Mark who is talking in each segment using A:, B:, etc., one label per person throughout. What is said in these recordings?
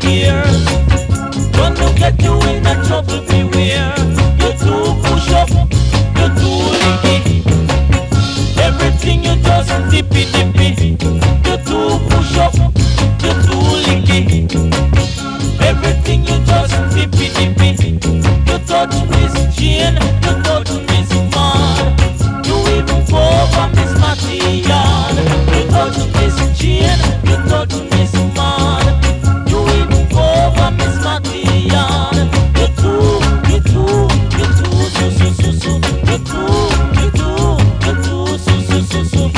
A: ears. Gonna get you in a trouble, beware. You're too push up, you're too licky. Everything you just dippy dippy. You're too push up, you're too licky. Everything you just dippy dippy. You touch Miss Jane, you touch Miss Maud. You even go over Miss Matty Yard. You touch Miss Jane, you touch Miss Maud. You even go over Miss Matty Yard. You too, you too, you too, so so so so. You too, you too, you too, so so so so.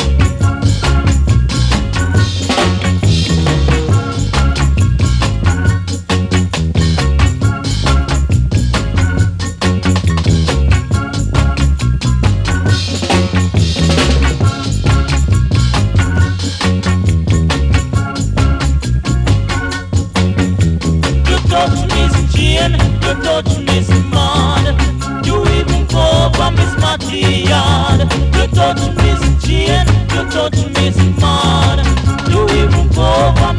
A: You touch Miss Maud. You even go over Miss Matty Yard. You touch Miss Jane, you touch Miss Maud. You even go over